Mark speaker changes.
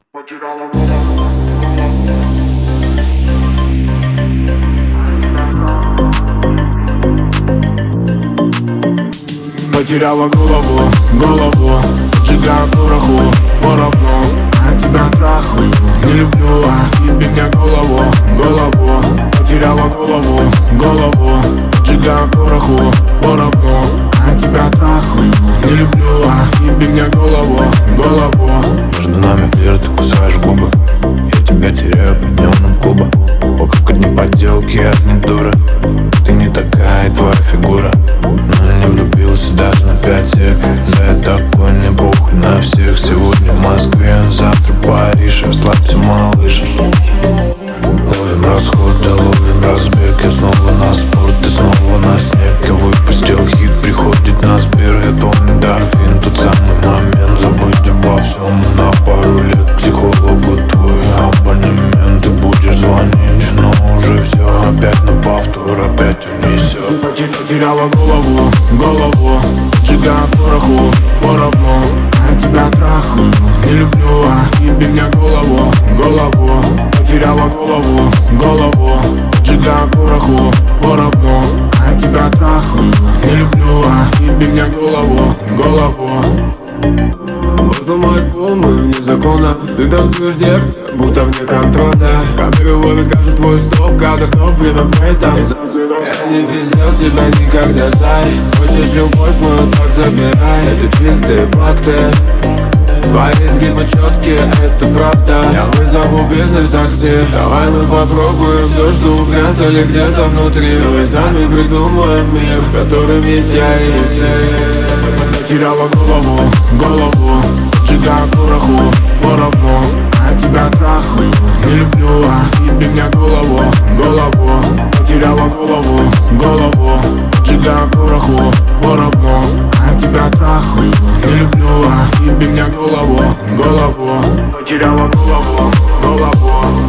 Speaker 1: Потеряла голову, сжигаю пороху, поровну. А тебя трахаю, не люблю, ебни мне голову. Потеряла голову, сжигаю пороху, поровну. А тебя трахаю, не люблю, ебни мне голову.
Speaker 2: Между нами флирт, ты кусаешь губы. Я тебя теряю по дневным клубам. О, как одни подделки от них дура. Ты не такая, твоя фигура. Но я не влюбился даже на 5 сек. Да я такой, не похуй на всех. Сегодня в Москве, завтра Париж. Расслабься, малыш. Ловим расходы, ловим разбег. Я снова на спорт, ты снова на снег. Я выпустил хит, приходит на Сбер. Я твой эндорфин, тот самый момент. Забыть обо всем и на пару лет. Психологу твой абонемент. Ты будешь звонить, но уже все. Опять на повтор, опять унесет.
Speaker 1: Потеряла голову, сжигаю пороху, поровну. А тебя трахаю, не люблю, ебни мне голову. Потеряла голову, сжигаю пороху, поровну. А тебя трахаю, не люблю, ебни мне голову.
Speaker 3: Взломать помню незаконно. Ты танцуешь дерзко, будто вне контроля. Камеры ловят каждый твой стоп, когда снова время фейта. Я не пиздел тебя никогда, зай. Хочешь любовь мою, так забирай. Это чистые факты. Твои изгибы четкие, это правда. Я вызову бизнес такси. Давай мы попробуем все, что упрятали где-то внутри. Мы сами придумаем мир, в котором есть я и есть ты.
Speaker 1: Потеряла голову, сжигаю пороху, поровну. А тебя трахаю, не люблю, ебни мне голову. Потеряла голову, сжигаю пороху, поровну. А тебя трахаю, не люблю, ебни мне голову. Потеряла голову.